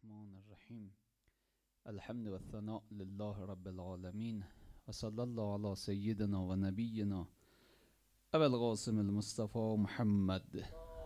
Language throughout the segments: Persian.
الرحمن الرحیم. الحمد و الثناء لله رب العالمین و صلی الله علی سیدنا و نبینا ابی القاسم المصطفى محمد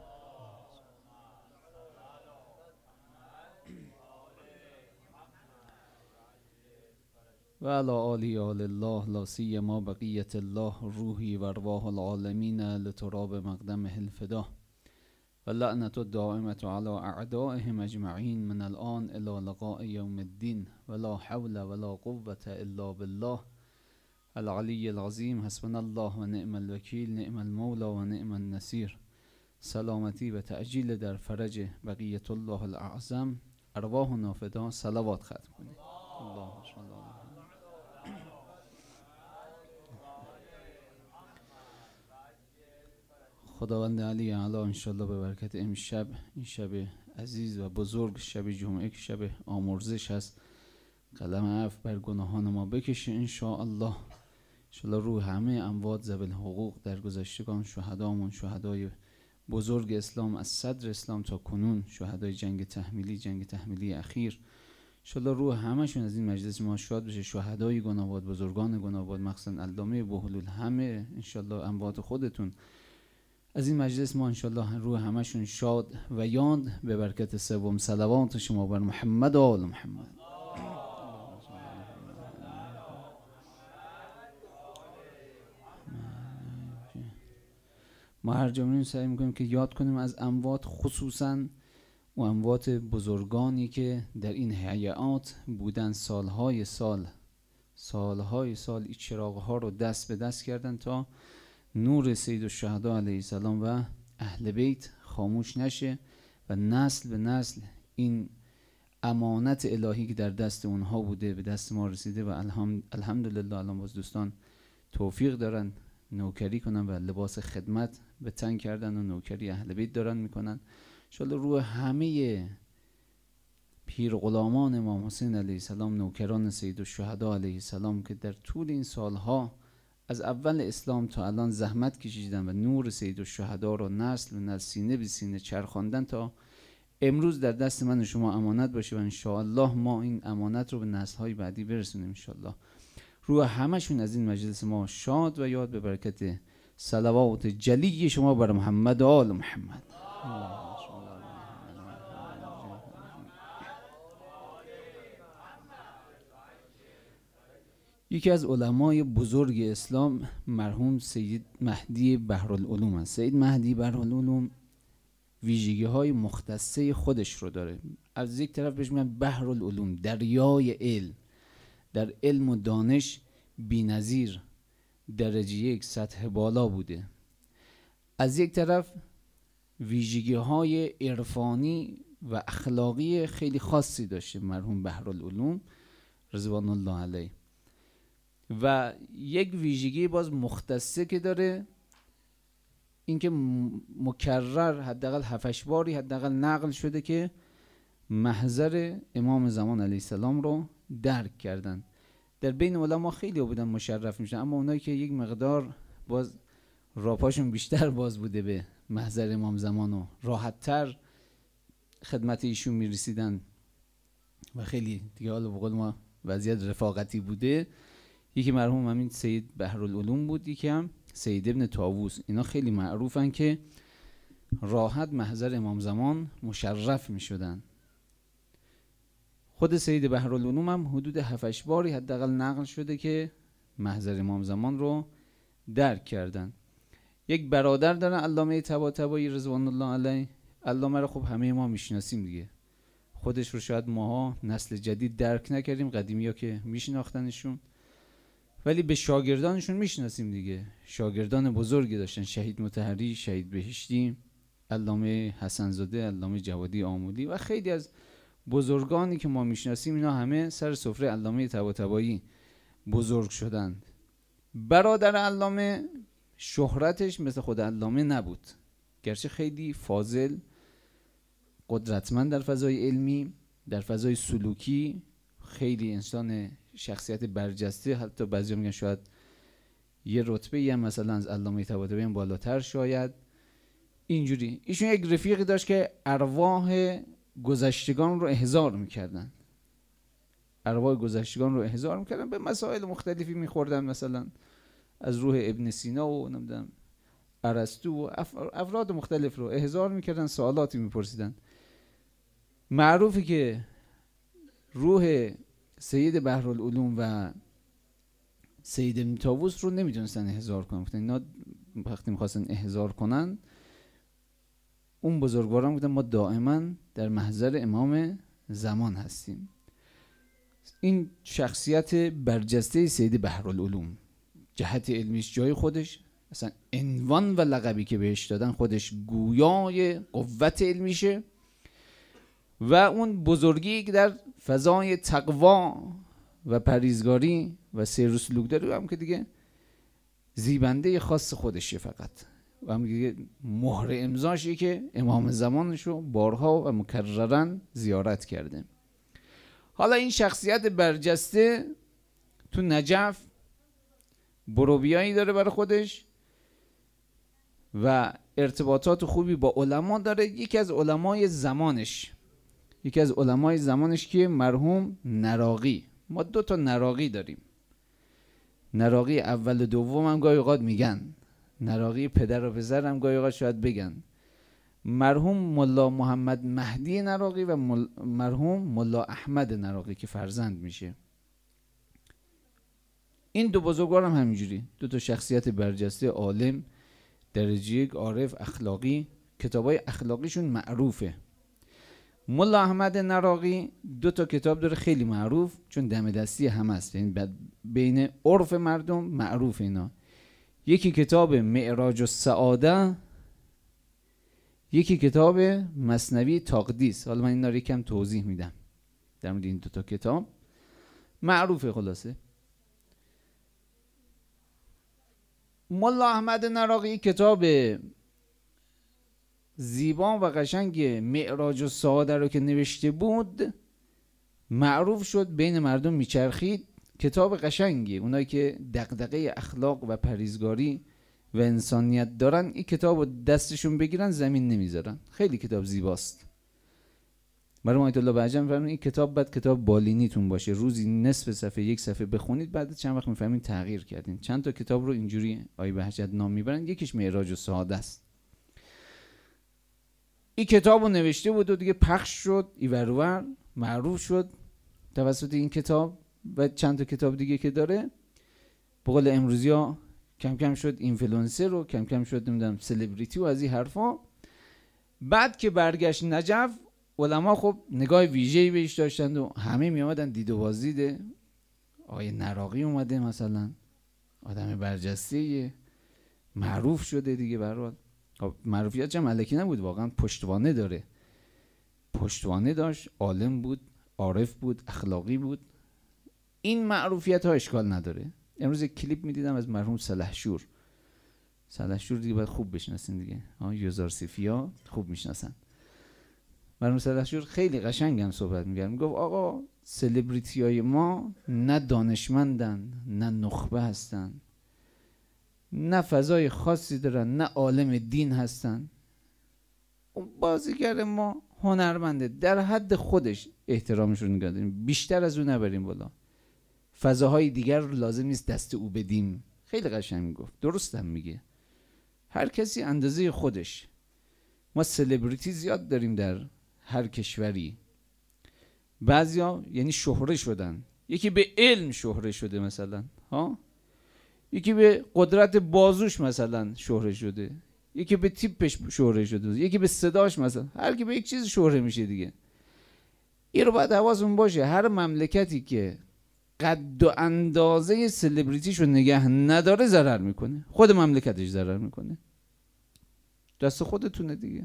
و علی آله آل الله لا سیما بقیة الله روحی و ارواح العالمین لتراب مقدمه الفدا و لعنة الدائمة على اعدائهم اجمعین من الان الى لقاء یوم الدین ولا حول ولا قوة الا بالله العلی العظیم. حسبنا الله و نعم الوکیل، نعم المولى و نعم النصیر. سلامتی و تعجیل در فرج بقیت الله الاعظم. ارواحنا فدا. صلوات ختم کنید. اللهم صل علی خداوند علی اعلی انشالله به برکت امشب، این شب عزیز و بزرگ، شب جمعه که شب آمرزش هست، قلم عفو بر گناهان ما بکشه انشاءالله. انشالله روح همه اموات ذوی الحقوق در گذشتگان، شهدامون، شهدای بزرگ اسلام از صدر اسلام تا کنون، شهدای جنگ تحمیلی اخیر، انشالله روح همشون از این مجلس ما شاد بشه. شهدای گناه‌آباد، بزرگان گناه‌آباد، مخصوصا علامه بوحلول، همه انشالله اموات خودتون از این مجلس ما انشالله روح همشون شاد و یاد به برکت سوم صلوات شما بر محمد و آل محمد. ما هر جا میریم سعی میکنیم که یاد کنیم از اموات، خصوصا و اموات بزرگانی که در این حیات بودن سالهای سال این چراغها رو دست به دست کردن تا نور سید الشهدا علیه السلام و اهل بیت خاموش نشه و نسل به نسل این امانت الهی که در دست اونها بوده به دست ما رسیده و الحمدلله الان باز دوستان توفیق دارن نوکری کنن و لباس خدمت به تن کردن و نوکری اهل بیت دارن میکنن. ان شاءالله روح همه پیر غلامان امام حسین علیه السلام، نوکران سید الشهدا علیه السلام که در طول این سالها از اول اسلام تا الان زحمت کشیدن و نور سید الشهدا رو نسل و نسل، سینه به سینه چرخاندن تا امروز در دست من و شما امانت باشه و انشاءالله ما این امانت رو به نسل‌های بعدی برسونیم انشاءالله. روح همشون از این مجلس ما شاد و یاد به برکت صلوات جلی شما بر محمد و آل محمد. یکی از علمای بزرگ اسلام مرحوم سید مهدی بحرالعلوم است. سید مهدی بحرالعلوم ویژگی های مختصه خودش رو داره. از یک طرف بهش میگن بحرالعلوم، دریای علم، در علم و دانش بی‌نظیر، درجه یک، سطح بالا بوده. از یک طرف ویژگی های عرفانی و اخلاقی خیلی خاصی داشته مرحوم بحرالعلوم رضوان الله علیه. و یک ویژگی باز مختصه که داره، اینکه مکرر حداقل 7-8 باری حداقل نقل شده که محضر امام زمان علیه السلام رو درک کردن. در بین علما خیلی بودن مشرف میشن، اما اونایی که یک مقدار باز راپاشون بیشتر باز بوده به محضر امام زمان و راحت‌تر خدمت ایشون میرسیدن و خیلی دیگه حالا به قول ما وضعیت رفاقتی بوده، یکی مرحوم همین سید بحرالعلوم بود، یکی هم سید ابن طاووس. اینا خیلی معروفن که راحت محضر امام زمان مشرف می شدن. خود سید بحرالعلوم هم حدود 7-8 باری حداقل نقل شده که محضر امام زمان رو درک کردن. یک برادر دارن علامه طباطبایی رضوان الله علیه. علامه رو خب همه ما میشناسیم دیگه، خودش رو شاید ماها نسل جدید درک نکردیم، قدیمی‌ها که میشناختنشون، ولی به شاگردانشون میشناسیم دیگه. شاگردان بزرگی داشتن، شهید مطهری، شهید بهشتی، علامه حسن زاده، علامه جوادی آمولی و خیلی از بزرگانی که ما میشناسیم، اینا همه سر سفره علامه طباطبایی بزرگ شدند. برادر علامه شهرتش مثل خود علامه نبود، گرچه خیلی فاضل، قدرتمند در فضای علمی، در فضای سلوکی، خیلی انسان شخصیت برجسته، حتی بعضی میگن شاید یه رتبه هم مثلا از علامه طباطبایی بالاتر شاید. اینجوری ایشون یک رفیقی داشت که ارواح گذشتگان رو احضار میکردن، ارواح گذشتگان رو احضار میکردن، به مسائل مختلفی میخوردن، مثلا از روح ابن سینا و نمیدونم ارسطو و افراد مختلف رو احضار میکردن، سوالاتی میپرسیدن. معروفه که روح سید بحرالعلوم و سید ابن طاووس رو نمیتونستن احضار کنن. اینا وقتی میخواستن احضار کنن، اون بزرگواران بودن ما دائما در محضر امام زمان هستیم. این شخصیت برجسته سید بحرالعلوم، جهت علمیش جای خودش، اصلا عنوان و لقبی که بهش دادن خودش گویای قوت علمیشه، و اون بزرگی که در فضای تقوا و پرهیزگاری و سیر و سلوک داره، هم که دیگه زیبنده خاص خودشه فقط، و هم دیگه مهر امضاشی که امام زمانشو بارها و مکررن زیارت کرده. حالا این شخصیت برجسته تو نجف بروبیایی داره برای خودش و ارتباطات خوبی با علما داره. یکی از علمای زمانش که مرحوم نراقی، ما 2 تا نراقی داریم، نراقی اول و دوم هم گاهی اوقات میگن، نراقی پدر و پسر هم گاهی اوقات شاید بگن. مرحوم ملا محمد مهدی نراقی و مرحوم ملا احمد نراقی که فرزند میشه. این 2 بزرگوار هم همینجوری 2 تا شخصیت برجسته، عالم درجه 1، عارف، اخلاقی. کتابای اخلاقیشون معروفه. ملا احمد نراقی 2 تا کتاب داره خیلی معروف، چون دم دستی هم هست، یعنی بین عرف مردم معروف اینا. یکی کتاب معراج السعاده، یکی کتاب مثنوی تقدیس. حالا من اینا رو یکم توضیح میدم در مورد این 2 تا کتاب، معروفه. خلاصه ملا احمد نراقی کتاب زیبا و قشنگ معراج السعاده رو که نوشته بود، معروف شد، بین مردم میچرخید. کتاب قشنگی، اونایی که دغدغه اخلاق و پرهیزگاری و انسانیت دارن این کتاب رو دستشون بگیرن زمین نمیذارن. خیلی کتاب زیباست. مرحوم آیت الله بهجت میفرمایند این کتاب بعد کتاب بالینیتون باشه، روزی نصف صفحه 1 صفحه بخونید، بعد چند وقت میفهمین تغییر کردین. چند تا کتاب رو اینجوری آیت بهجت نام میبرن، یکیش معراج السعاده است. این کتاب رو نوشته بود و دیگه پخش شد، ایورور معروف شد توسط این کتاب و چند تا کتاب دیگه که داره. به قول امروزی ها کم کم شد اینفلوئنسر و کم کم شد نمیدونم سلبریتی و از این حرفا. بعد که برگشت نجف، علما خب نگاه ویژه‌ای بهش داشتند و همه می اومدن دید و بازدید. آقای نراقی اومده مثلا، آدم برجسته معروف شده دیگه. برات معروفیت هم الکی نبود، واقعا پشتوانه داره، پشتوانه داشت، عالم بود، عارف بود، اخلاقی بود. این معروفیت ها اشکال نداره. امروز کلیپ میدیدم از مرحوم سلحشور دیگه باید خوب بشناسین دیگه، یوزارسیفیا خوب میشناسن. مرحوم سلحشور خیلی قشنگ هم صحبت می‌کرد، میگفت آقا سلبریتی های ما نه دانشمندن، نه نخبه هستن، نه فضای خاصی دارن، نه عالم دین هستن. اون بازیگر ما هنرمنده، در حد خودش احترامش رو نگاه داریم، بیشتر از اون نبریم بالا. فضاهای دیگر رو لازم نیست دست او بدیم. خیلی قشنگ میگفت، درست هم میگه. هر کسی اندازه خودش. ما سلبریتی زیاد داریم در هر کشوری. بعضیا یعنی شهره شدن، یکی به علم شهره شده مثلا، یکی به قدرت بازوش مثلا شهره شده، یکی به تیپش شهره شده، یکی به صداش، مثلا هر کی به یک چیز شهره میشه دیگه. این رو باید حواسمون باشه. هر مملکتی که قد و اندازه سلبریتیشو نگه نداره ضرر میکنه، خود مملکتش ضرر میکنه. دست خودتونه دیگه.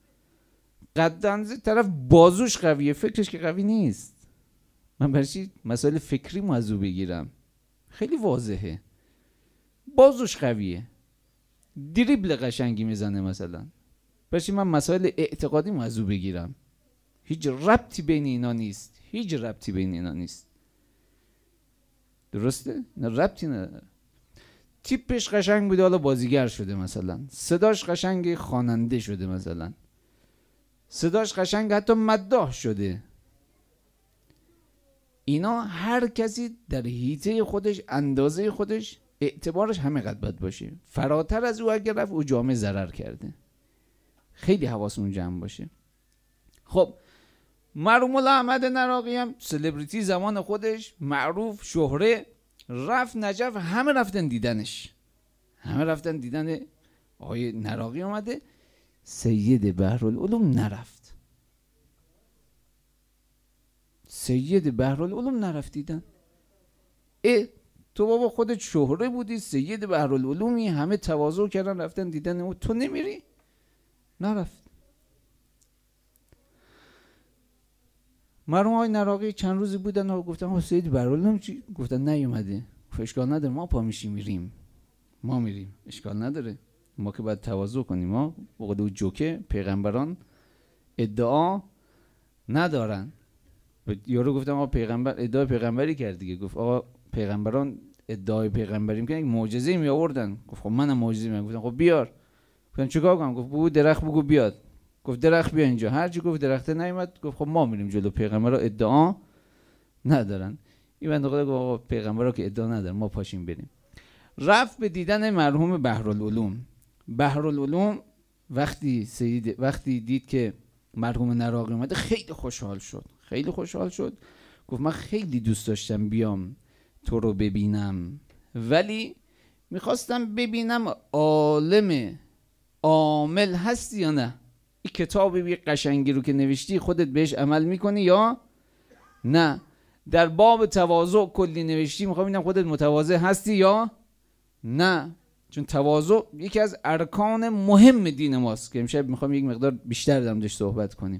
قد اندازه طرف بازوش قویه، فکرش که قوی نیست. من برای چی مسائل فکری موضوع بگیرم؟ خیلی واضحه. بازوش قویه، دریبل قشنگی میزنه مثلا، برای چی من مسائل اعتقادی موضوع بگیرم؟ هیچ ربطی بین اینا نیست، هیچ ربطی بین اینا نیست. درسته؟ نه ربطی نداره. تیپش قشنگ بوده حالا بازیگر شده مثلا، صداش قشنگه خواننده شده مثلا، صداش قشنگ حتی مداح شده. اینا هر کسی در حیطه خودش، اندازه خودش، اعتبارش همه قد باید باشه. فراتر از او اگر رفت او جامعه ضرر کرده. خیلی حواسمون جمع باشه. خب مرحوم مولا احمد نراقی هم سلبریتی زمان خودش، معروف، شهره، رفت نجف، همه رفتن دیدنش، همه رفتن دیدن آقای نراقی اومده. سید بحرالعلوم نرفت. سید بحرالعلوم نرفت دیدن. تو بابا خودت شهره بودی، سید بحرالعلومی، همه تواضع کردن رفتن دیدن او، تو نمیری؟ نرفت. مرحوم آقای نراقی چند روزی بودن و گفتن سید بحرالعلوم چی؟ گفتن نیومده. اشکال نداره، ما پا میشیم میریم، ما میریم، اشکال نداره، ما که باید تواضع کنیم. ما بقول او جوکه پیغمبران ادعا ندارن. یارو گفتم آقا پیغمبر ادعای پیغمبری کرد دیگه. گفت آقا پیغمبران ادعای پیغمبری میکنن، معجزه می آوردن. گفت خب منم معجزه میام. گفتم خب بیار. گفتن چیکار کنم؟ گفت بگو درخت بگو بیاد. گفت درخت بیا اینجا. هر چی گفت درخت نیومد. گفت خب ما میریم جلو، پیغمبرا ادعا ندارن. این بنده خدا گفت آقا پیغمبرا که ادعا ندارن، ما پاشیم بریم. رفت به دیدن مرحوم بحرالعلوم. بحرالعلوم وقتی دید که مرحوم نراقی اومده خیلی خوشحال شد، خیلی خوشحال شد. گفت من خیلی دوست داشتم بیام تو رو ببینم، ولی میخواستم ببینم عالم عامل هستی یا نه. این کتاب قشنگی رو که نوشتی خودت بهش عمل میکنی یا نه؟ در باب تواضع کلی نوشتی، میخوام ببینم خودت متواضع هستی یا نه. چون تواضع یکی از ارکان مهم دین ماست که امشب میخوام یک مقدار بیشتر در موردش صحبت کنیم.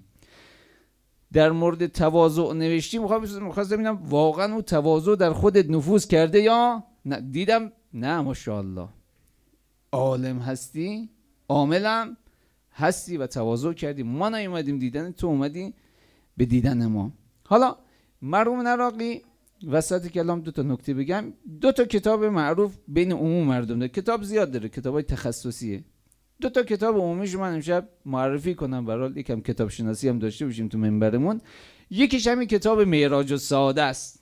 در مورد تواضع نوشتی، میخواستم ببینم واقعا اون تواضع در خودت نفوذ کرده یا نه. دیدم نه، ماشاءالله عالم هستی، عاملم هستی و تواضع کردی. ما نیومدیم دیدن تو، اومدی به دیدن ما. حالا مرحوم نراقی وسط کلام دو تا نکته بگم. دو تا کتاب معروف بین عموم مردم داره. کتاب زیاد داره، کتابای تخصصیه. دو تا کتاب عمومیش من امشب معرفی کنم برای یکم کتاب شناسی هم داشته باشیم تو منبرمون. یکیش همین کتاب معراج السعاده است.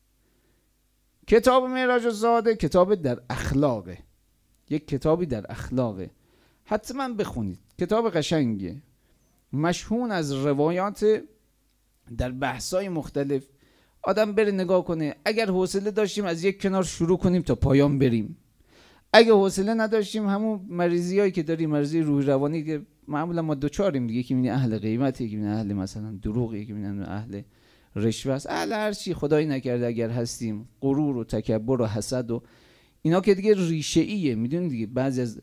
کتاب معراج السعاده کتاب در اخلاقه، یک کتابی در اخلاقه، حتما بخونید. کتاب قشنگه، مشهون از روایات در بحث‌های مختلف. آدم بره نگاه کنه. اگر حوصله داشتیم از یک کنار شروع کنیم تا پایان بریم. اگه حوصله نداشتیم همون مریضیایی که داریم، مریضی روحی روانی که معمولا ما دوچاریم دیگه، که میبینی اهل غیبت، یکی میبینی اهل مثلا دروغ، یکی میبینی اهل رشوه است، اهل هر چی خدایی نکرده اگر هستیم، غرور و تکبر و حسد و اینا که دیگه ریشه ایه. میدونید دیگه بعضی از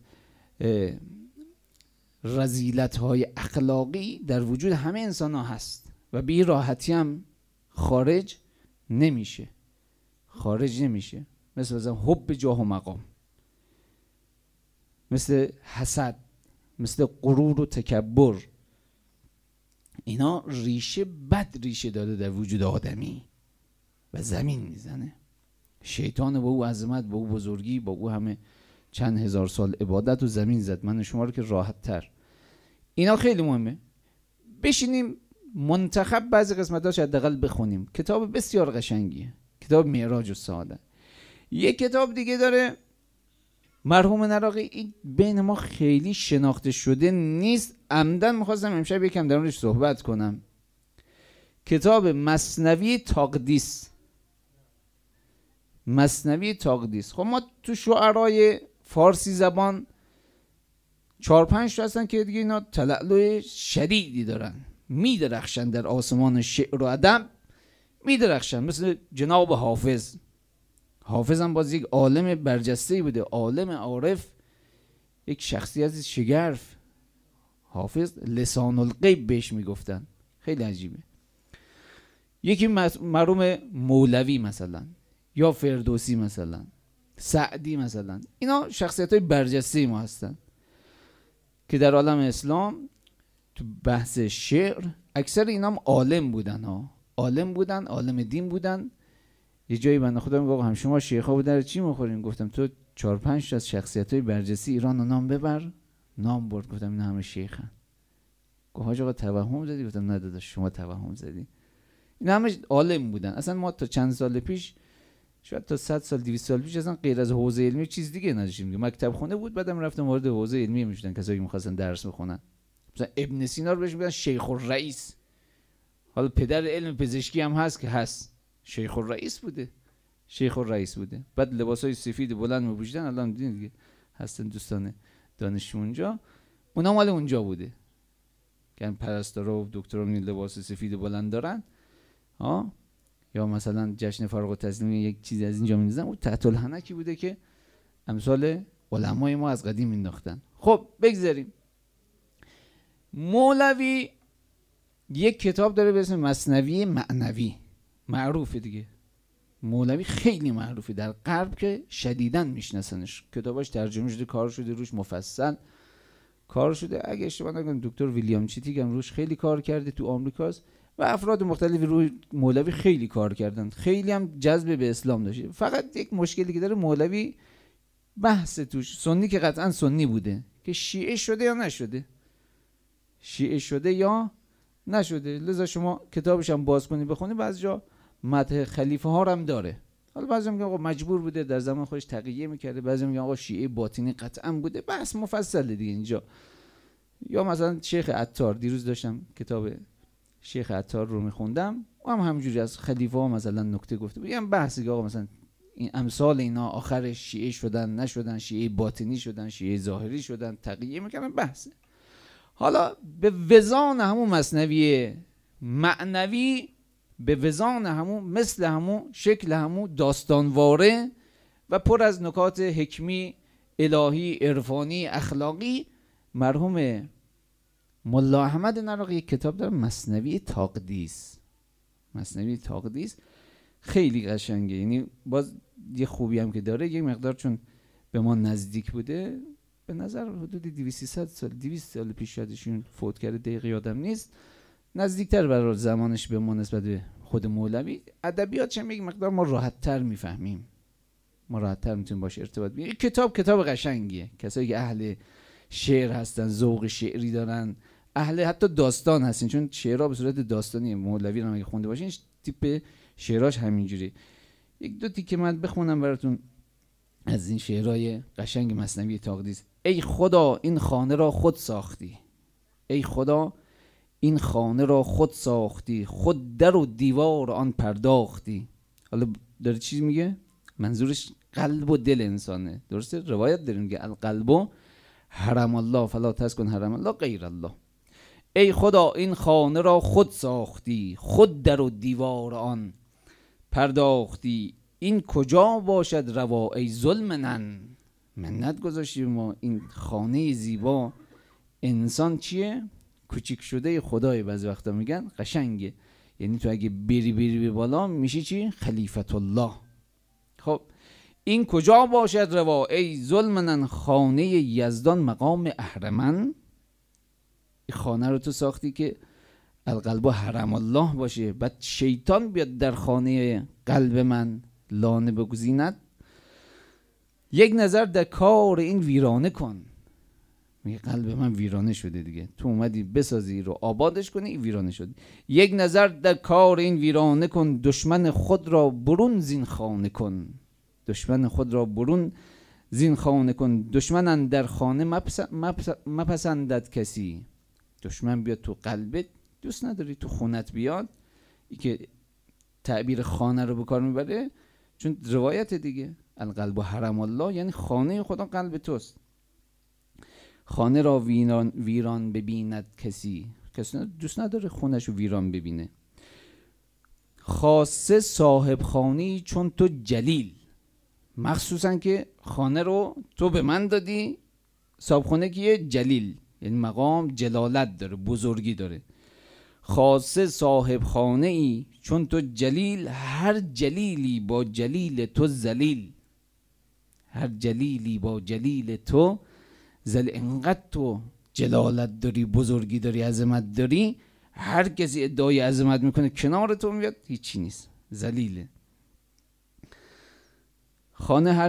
رذیلت‌های اخلاقی در وجود همه انسان ها هست و به این راحتی هم خارج نمیشه. مثل حب جاه و مقام، مثل حسد، مثل غرور و تکبر. اینا بد ریشه داره در وجود آدمی و زمین میزنه. شیطان با او عظمت، با او بزرگی، با او همه چند هزار سال عبادت و زمین زد. من شما رو که راحت تر. اینا خیلی مهمه. بشینیم منتخب بعضی قسمتاش حداقل بخونیم. کتاب بسیار قشنگیه، کتاب معراج السعاده. یک کتاب دیگه داره مرحوم نراقی، این بین ما خیلی شناخته شده نیست. عمدن میخواستم امشب یکم در موردش صحبت کنم. کتاب مثنوی تقدیس. مثنوی تقدیس. خب ما تو شعرهای فارسی زبان 4-5 تا هستن که دیگه اینا تلألؤ شدیدی دارن، میدرخشن در آسمان شعر و ادب، میدرخشن. مثل جناب حافظ. حافظ هم باز یک عالم برجسته‌ای بوده، عالم عارف، یک شخصیت شگرف. حافظ لسان الغیب بهش میگفتن. خیلی عجیبه. یکی مرحوم مولوی مثلا، یا فردوسی مثلا، سعدی مثلا. اینا شخصیت‌های برجسته ما هستن که در عالم اسلام تو بحث شعر اکثر اینا هم عالم بودن ها. عالم بودن، عالم دین بودن. یه جایی بنده خدا میگه آقا هم شما شیخا بودن چی میخورین؟ گفتم تو 4-5 تا از شخصیت‌های برجسته ایران رو نام ببر. نام برد. گفتم اینا همه شیخن. گفت حاج آقا توهم زدی؟ گفتم نه داداش شما توهم زدی. این همه عالم بودن. اصلا ما تا چند سال پیش، شاید تا 100 سال 200 سال پیش، اصلا غیر از حوزه علمی چیز دیگه نداشتیم. مکتب خونه بود، بعدم رفتم وارد حوزه علمی میشدن کسایی که می‌خواستن درس بخونن. مثلا ابن سینا رو بهش میگن شیخ الرئیس. حالا پدر علم پزشکی هم هست که هست، شیخ الرئیس بوده. شیخ الرئیس بوده. بعد لباسای سفید بلند می‌پوشیدن. الان دیدین دیگه هستن دوستان دانشجو اونجا، اونا مال اونجا بوده. که پرستارا و دکترا می لباس سفید بلند دارن، یا مثلا جشن فارغ التحصیل یک چیزی از اینجا می‌ندازن. اون تحت الحنکی بوده که امثال علمای ما از قدیم مینداختن. خب بگذاریم. مولوی یک کتاب داره به اسم مثنوی معنوی، معروفه دیگه. مولوی خیلی معروفه در غرب که شدیداً میشناسنش. کتاباش ترجمه شده، کار شده روش مفصل کار شده. اگه اشتباه نکنم دکتر ویلیام چیتیگ هم روش خیلی کار کرده تو آمریکاست و افراد مختلفی روی مولوی خیلی کار کردن. خیلی هم جذب به اسلام داشته. فقط یک مشکلی که داره مولوی بحث توش، سنی که قطعا سنی بوده، که شیعه شده یا نشده، شیعه شده یا نشده. لذا شما کتابش هم باز کنی بخونی، بعضی جا مدح خلیفه ها هم داره. حالا بعضی میگن آقا مجبور بوده در زمان خودش تقیه میکرده، بعضی میگن آقا شیعه باطنی قطعا بوده. بحث مفصله دیگه اینجا. یا مثلا شیخ عطار، دیروز داشتم کتاب شیخ عطار رو میخوندم، و هم همینجوری از خلیفه ها مثلا نکته گفته بود. یعنی بحثی که آقا مثلا این امثال اینا آخر شیعه شدن نشدن، شیعه باطنی شدن، شیعه ظاهری شدن، تقیه میکنن، بحثه. حالا به وزان همون مثنوی معنوی، به وزان همون، مثل همون، شکل همون، داستانواره و پر از نکات حکمی، الهی، عرفانی، اخلاقی، مرحوم ملا احمد نراقی یک کتاب داره مثنوی تقدیس. مثنوی تقدیس خیلی قشنگه. یعنی باز یه خوبی هم که داره، یه مقدار چون به ما نزدیک بوده، به نظر حدود 200 سال پیش شدشون فوت کرده، دقیق یادم نیست، نزدیکتر برای زمانش به ما نسبت به خود مولوی. ادبیاتش هم یک مقدار ما راحت‌تر میفهمیم، ما راحت‌تر میتونیم باشه ارتباط بگیریم. کتاب قشنگیه. کسایی که اهل شعر هستن، ذوق شعری دارن، اهل حتی داستان هستین، چون شعرها به صورت داستانی مولوی رو اگه خونده باشین تیپ شعراش همینجوری. یک دو تیکه من بخونم براتون از این شعرهای قشنگ مثنوی تقدیس. ای خدا این خانه را خود ساختی، ای خدا این خانه را خود ساختی، خود در و دیوار آن پرداختی. حالا داره چی میگه؟ منظورش قلب و دل انسانه. درسته؟ روایت داریم که القلب حرم الله فلا تسکن حرم الله غیر الله. ای خدا این خانه را خود ساختی، خود در و دیوار آن پرداختی. این کجا باشد روا ای ظلمنن. منت گذاشتی ما این خانه زیبا. انسان چیه؟ کوچیک شده خدای. بعضی وقتا میگن قشنگه، یعنی تو اگه بری به بالا میشی چی؟ خلیفت الله. خب این کجا باشد روا ای ظلمنن، خانه یزدان مقام اهرمن. خانه رو تو ساختی که القلب حرم الله باشه، بعد شیطان بیاد در خانه قلب من لانه بگزیند. یک نظر در کار این ویرانه کن. میگه قلب من ویرانه شده دیگه، تو اومدی بسازی رو آبادش کنی، ویرانه شد. یک نظر در کار این ویرانه کن، دشمن خود را برون زین خانه کن. دشمن خود را برون زین خانه کن. دشمن در خانه مپسندد کسی. دشمن بیاد تو قلبت، دوست نداری تو خونت بیاد. ای که تعبیر خانه رو به کار میبره، چون روایت دیگه القلب حرم الله، یعنی خانه خدا قلب توست. خانه را ویران ببیند کسی دوست نداره خونش رو ویران ببینه. خاصه صاحب خانه‌ای چون تو جلیل. مخصوصا که خانه رو تو به من دادی، صاحب خانه کیه؟ جلیل، یعنی مقام جلالت داره، بزرگی داره. خاصه صاحب خانه‌ای چون تو جلیل، هر جلیلی با جلیل تو ذلیل. هر جلیلی با جلیل تو انقدر تو جلالت داری، بزرگی داری، عظمت داری، هر کسی ادعای عظمت میکنه کنار تو میاد هیچی نیست، ذلیله.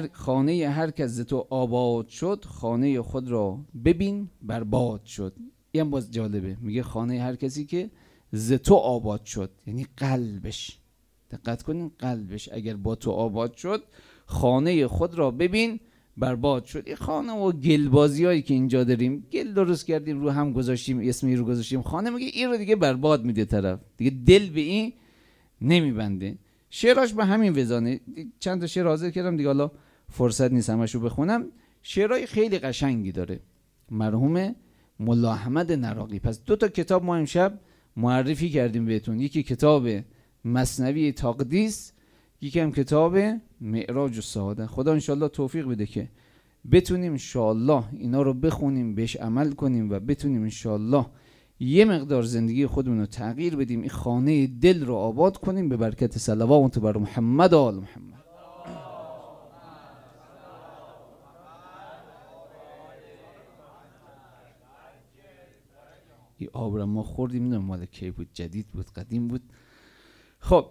خانه هر کس ز تو آباد شد، خانه خود را ببین برباد شد. این هم باز جالبه، میگه خانه هر کسی که ز تو آباد شد، یعنی قلبش، دقت کنین قلبش اگر با تو آباد شد خانه خود را ببین برباد شد. این خانه و گلبازی هایی که اینجا داریم، گل درست کردیم رو هم گذاشتیم اسمی رو گذاشتیم خانه، میگه این رو دیگه برباد میده طرف، دیگه دل به این نمیبنده. شعراش به همین وزانه. چند تا شعر حاضر کردم دیگه، حالا فرصت نیست همشو بخونم. شعرهای خیلی قشنگی داره مرحوم ملا احمد نراقی. پس 2 تا کتاب ما امشب معرفی کردیم بهتون، یکی کتاب مثنوی تقدیس، یکی هم کتاب معراج السعاده. خدا انشالله توفیق بده که بتونیم انشالله اینا رو بخونیم، بهش عمل کنیم و بتونیم انشالله یه مقدار زندگی خودمون رو تغییر بدیم، این خانه دل رو آباد کنیم به برکت صلوات بر محمد و آل محمد. این آب رو ما خوردیم، نمیدونم مال کی بود، جدید بود قدیم بود. خب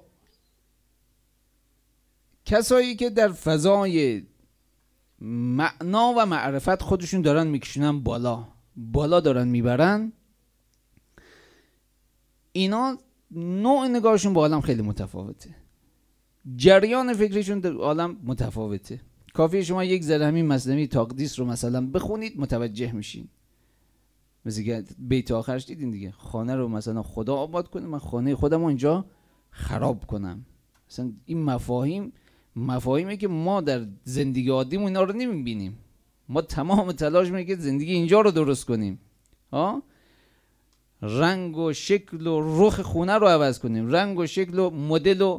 کسایی که در فضای معنا و معرفت خودشون دارن میکشونن بالا دارن میبرن، اینا نوع نگاهشون با عالم خیلی متفاوته، جریان فکریشون در عالم متفاوته. کافیه شما یک ذره همین مثنوی تقدیس رو مثلا بخونید متوجه میشین. مثل که بیت آخرش دیدین دیگه، خانه رو مثلا خدا آباد کنه، من خانه خودم رو اینجا خراب کنم. مثلا این مفاهیمه که ما در زندگی عادیمون اینا رو نمیبینیم. ما تمام تلاش میکنیم که زندگی اینجا رو درست کنیم، رنگ و شکل و رخ خونه رو عوض کنیم، رنگ و شکل و مدل و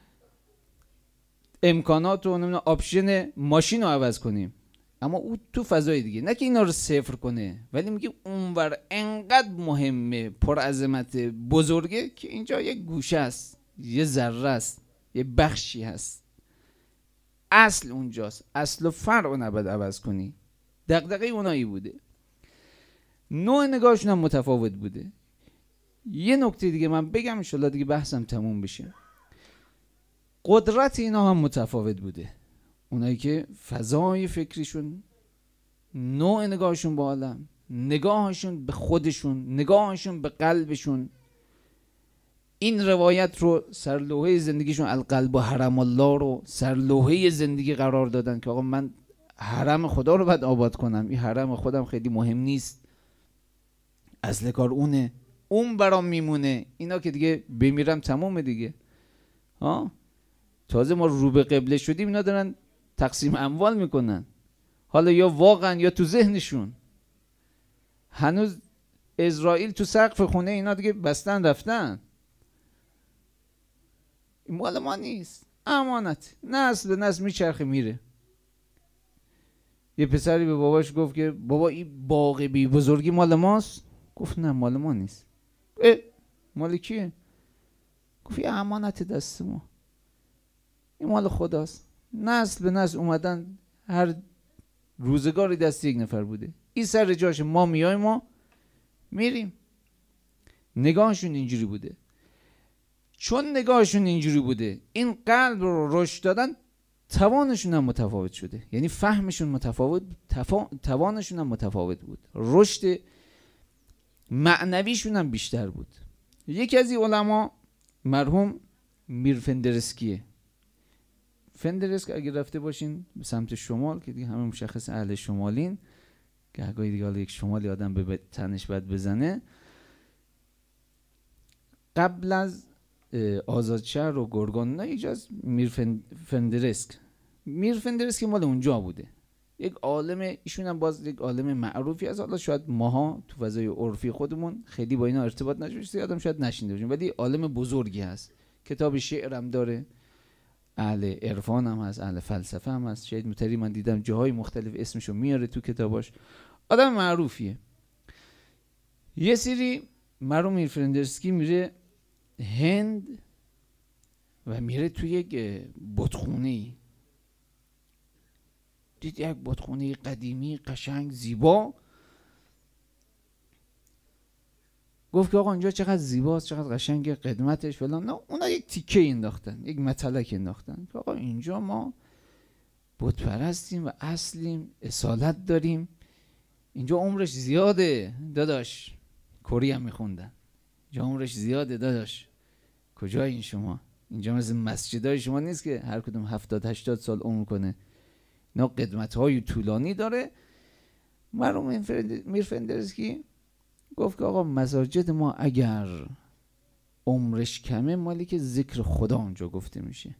امکانات و نمیدونم آپشن ماشین رو عوض کنیم. اما او تو فضای دیگه، نه که اینا رو صفر کنه، ولی میگه اونور انقدر مهمه، پرعظمت، بزرگه که اینجا یک گوشه است، یه ذره است، یه بخشی هست، اصل اونجاست، اصل و فرع رو نباید عوض کنی. دغدغه اونایی بوده، نوع نگاهشون هم متفاوت بوده. یه نکته دیگه من بگم انشالله دیگه بحثم تموم بشه، قدرت اینا هم متفاوت بوده. اونایی که فضای فکریشون، نوع نگاهشون با عالم، نگاهشون به خودشون، نگاهشون به قلبشون، این روایت رو سرلوحه زندگیشون، القلب و حرم الله رو سرلوحه زندگی قرار دادن که آقا من حرم خدا رو باید آباد کنم، این حرم خودم خیلی مهم نیست، اصل کار اونه، اون برام میمونه، اینا که دیگه بمیرم تمومه دیگه. تازه ما رو به قبله شدیم، اینا دارن تقسیم اموال میکنن، حالا یا واقعا یا تو ذهنشون. هنوز اسرائیل تو سقف خونه اینا دیگه بستن رفتن، این مال ما نیست، امانت، نسل به نسل میچرخه میره. یه پسری به باباش گفت که بابا این باغ بی بزرگی مال ماست؟ گفت نه مال ما نیست. مال کیه؟ گفت یه امانت دست ما، این مال خداست. نسل به نسل اومدن، هر روزگاری دست یک نفر بوده، این سر جاش، ما میایم ما میریم. نگاهشون اینجوری بوده. چون نگاهشون اینجوری بوده، این قلب رو رشد دادن، توانشون هم متفاوت شده، یعنی فهمشون متفاوت، توانشون هم متفاوت بود، رشد معنویشون هم بیشتر بود. یکی از این علما مرحوم میر فندرسکیه. فندرسک اگه رفته باشین به سمت شمال که دیگه همه مشخص اهل شمالین، گهگاهی دیگه حالا یک شمالی آدم به تنش باید بزنه. قبل از آزادشهر و گرگان نه ایجاز میر فندرسک مال اونجا بوده، یک عالم، ایشون هم باز یک عالم معروفی از، حالا شاید ماها تو فضای عرفی خودمون خیلی با اینا ارتباط نشده، آدم شاید نشینده باشیم، ولی عالم بزرگی هست، کتاب شعر هم داره، اهل عرفان هم هست، اهل فلسفه هم هست. شاید متری من دیدم جاهای مختلف اسمشو میاره تو کتاباش، آدم معروفیه. یه سری مرحوم میر فندرسکی میره هند و میره توی یک بتخونه‌ای، دید یک بتخونه قدیمی قشنگ زیبا، گفت که آقا اینجا چقدر زیباست، چقدر قشنگه، قدمتش فلان. نه اونا یک تیکه انداختن، یک مطلق انداختن که آقا اینجا ما بت پرستیم و اصلیم، اصالت داریم، اینجا عمرش زیاده داداش، کری هم میخوندن. اینجا عمرش زیاده داداش، کجای این شما؟ اینجا مثل مسجدای شما نیست که هر کدوم 70-80 سال عمر کنه. اینا قدمت‌های طولانی داره. مرحوم میر فندرسکی گفت که آقا مساجد ما اگر عمرش کمه، مالی که ذکر خدا اونجا گفته میشه.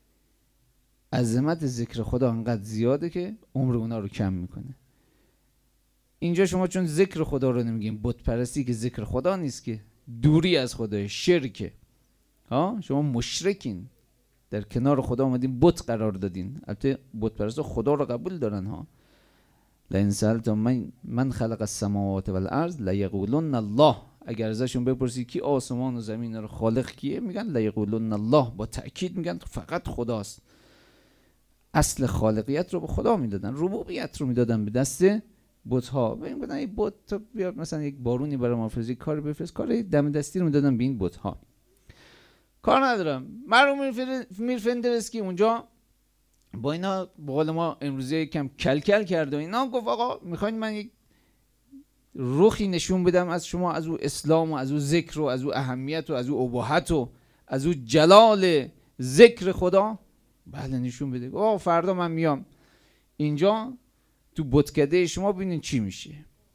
عظمت ذکر خدا انقدر زیاده که عمر اونا رو کم میکنه. اینجا شما چون ذکر خدا رو نمیگیم، بت پرستی که ذکر خدا نیست که، دوری از خدا، شرکه. شما مشرکین، در کنار خدا اومدین بت قرار دادین. البته بت پرستا خدا رو قبول دارن ها. لئن سألتم من خلق السماوات والارض لیقولن الله. اگر ازشون بپرسی کی آسمان و زمین رو خالق کیه، میگن لیقولن الله. با تأکید میگن فقط خداست. اصل خالقیت رو به خدا میدادن، ربوبیت رو میدادن به دست بت ها. ببین گفتن این بت تو بیار مثلا یک بارونی برای ما بفرست، کار بفرست، کار دم دستی رو میدادن به این بت ها. کار ندارم. مرحوم میر فندرسکی اونجا با اینا به قول ما امروزی کم کلکل کرد و اینا، گفت آقا میخواین من یک روخی نشون بدم از شما، از او اسلام و از او ذکر و از او اهمیت و از او اباحت و از او جلال ذکر خدا؟ بله نشون بده. آقا فردا من میام اینجا تو بتکده شما ببینین چی میشه.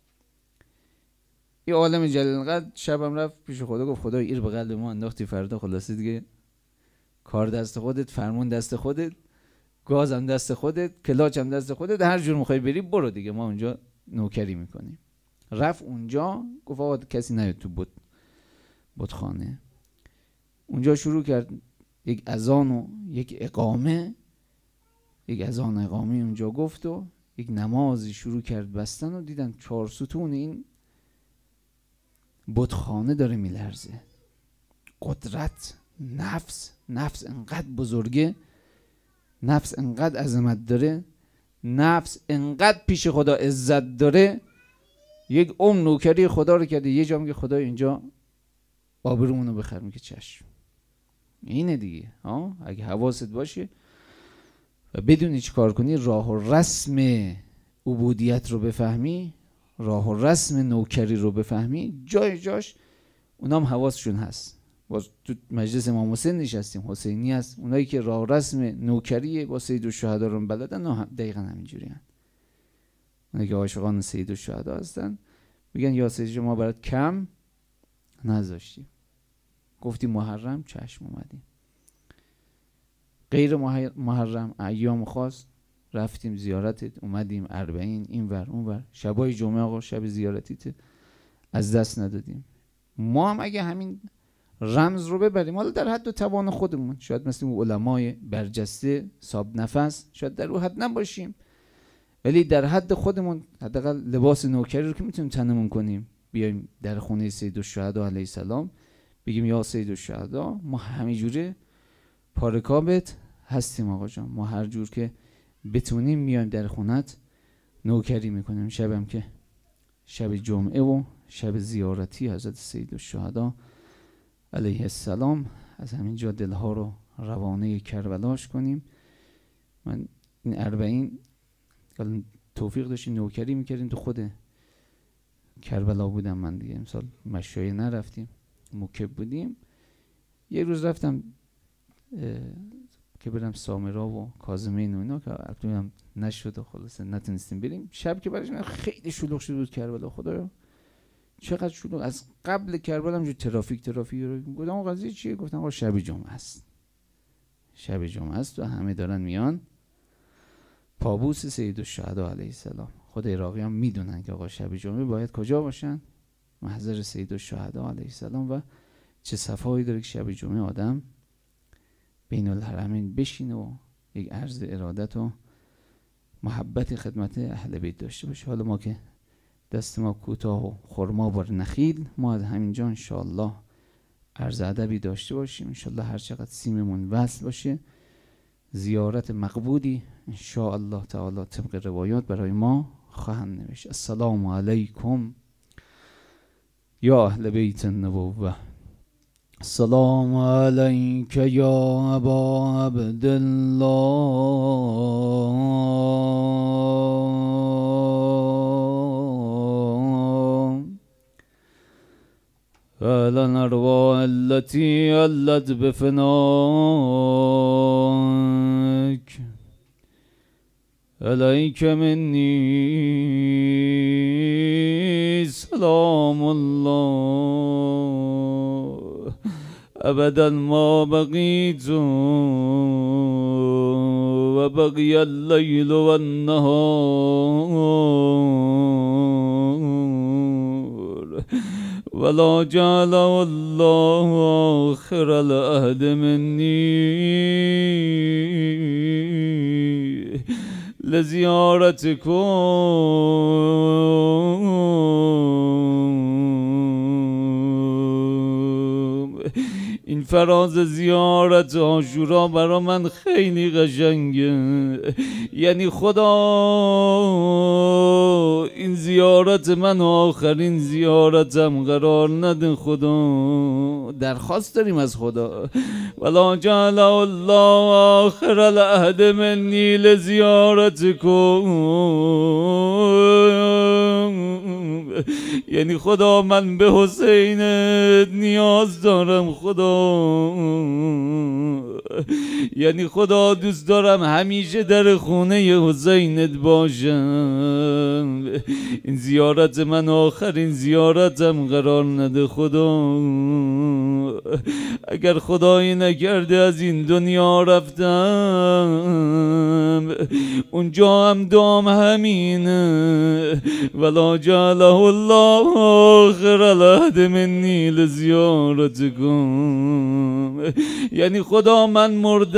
یه عالم جلیل قدر شبم رفت پیش خدا، گفت خدا ایر به قلب ما انداختی، فردا خلاصه دیگه کار دست خودت، فرمون دست خودت، گازم دست خودت، کلاچم دست خودت، هر جور میخوای بری برو دیگه، ما اونجا نوکری میکنیم. رفت اونجا گفت آقا کسی نیاد تو بتخانه. اونجا شروع کرد یک اذان و یک اقامه، یک اذان و اقامه اونجا گفت و یک نمازی شروع کرد بستن و دیدن 4 ستون این بتخانه داره میلرزه. قدرت، نفس انقدر بزرگه، نفس انقدر عظمت داره، نفس انقدر پیش خدا عزت داره. یک نوکری خدا رو کرده. یه جا میگه خدا اینجا آبرومونو بخر، میگه چشم. اینه دیگه. اگه حواست باشه و بدونی چی کار کنی، راه و رسم عبودیت رو بفهمی، راه و رسم نوکری رو بفهمی، جاش اونام حواسشون هست. باز تو مجلس امام حسین نشستیم، حسینی هست، اونایی که راه و رسم نوکری با سید الشهدا رو بلدن دقیقا همینجوری هست. اونایی که عاشقان سید الشهدا هستن میگن یا سید ما برات کم نذاشتیم، گفتی محرم چشم اومدیم، غیر محرم ایام خاص رفتیم زیارتت، اومدیم 40 این ور اون ور، شبای جمعه آقا شب زیارتیت از دست ندادیم. ما هم اگه همین رمز رو ببریم، حالا در حد و توان خودمون، شاید مثل علمای برجسته صاحب نفس شاید در اون حد نباشیم، ولی در حد خودمون حداقل لباس نوکری رو که میتونیم تنمون کنیم، بیایم در خونه سید الشهدا علیه السلام بگیم یا سید الشهدا ما همینجوره پارکابت هستیم آقا جان، ما هر جور که بتونیم میایم در خونت نوکری میکنیم. شبم که شب جمعه و شب زیارتی حضرت سید الشهدا علیه السلام، از همینجا دلها رو روانه کربلاش کنیم. من این 40 توفیق داشتیم نوکری میکردیم، تو خود کربلا بودم من دیگه، امسال مشایعه نرفتیم، موکب بودیم. یه روز رفتم که برم سامرا و کاظمین و اینا، که البته نشد و خلاصه نتونستیم بریم. شب که برش خیلی شلوغ شده بود کربلا، خدایا چقدر شلوغ. از قبل کربلا همجور ترافیک رو گفتم آقا قضیه چیه؟ گفتن آقا شب جمعه است، شب جمعه است و همه دارن میان پابوس سید الشهدا علیه السلام. خود عراقی هم میدونن که آقا شب جمعه باید کجا باشن؟ محضر سید الشهدا علیه السلام. و چه صفایی داره که شب جمعه آدم بین الحرمین بشینه و یک عرض ارادت و محبت خدمت اهل بیت داشته باشه. حالا ما که دست ما کوتاه و خرما بار نخیل، ما از همینجا انشاءالله عرض ادبی داشته باشیم، انشاءالله هر چقدر سیممون وصل باشه زیارت مقبولی انشاءالله تعالی طبق روایات برای ما خواهند نوشت. السلام علیکم یا اهل بیت النبوه، السلام علیک یا ابا عبدالله، وعلى الأرواح التي علت بفناك عليك مني سلام الله أبدا ما بقيت وبقي الليل والنهار ولا جعل الله آخر العهد مني لزیارتكم. این فراز زیارت عاشورا برا من خیلی قشنگه. یعنی خدا این زیارت من آخرین زیارتم قرار نده. خدا درخواست داریم از خدا. ولا جعل الله آخر العهد منی لزیارتکم. یعنی خدا من به حسین نیاز دارم. خدا یعنی خدا دوست دارم همیشه در خونه حسینت باشم. این زیارت من آخرین زیارتم قرار نده. خدا اگر خدایی نکرده از این دنیا رفتم اونجا هم دام همینه. ولا جعله الله آخر العهد منی لزیارتکم. یعنی خدا من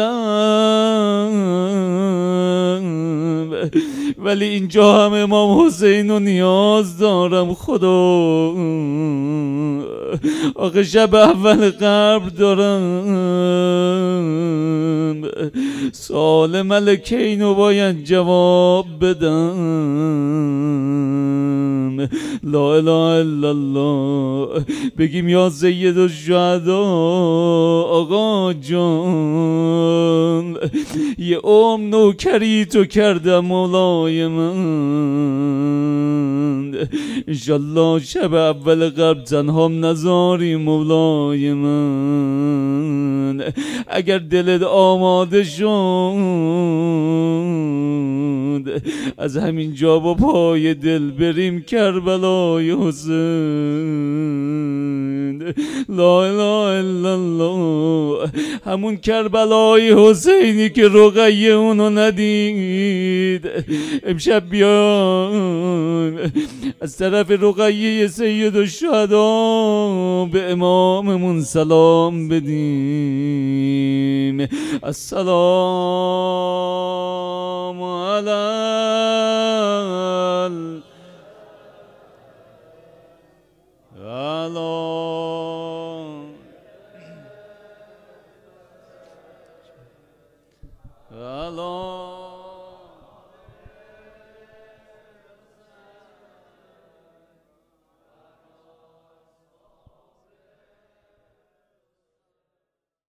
مردم ولی اینجا هم امام حسین رو نیاز دارم. خدا آخه شب اول قبر دارم. سوال ملکین رو باید جواب بدم. لا اله الا الله. بگیم یا سید الشهدا آقا جان یه عمر نوکری تو کردم مولای من. انشالله شب اول قبل تنهام نذاری مولای من. اگر دلت آماده شد از همین جا با پای دل بریم کربلای حسین. لا اله الا الله. همون کربلای حسینی که رقیه اونو ندید. امشب بیان از طرف رقیه سید الشهدا به اماممون سلام بدیم. السلام علی Allah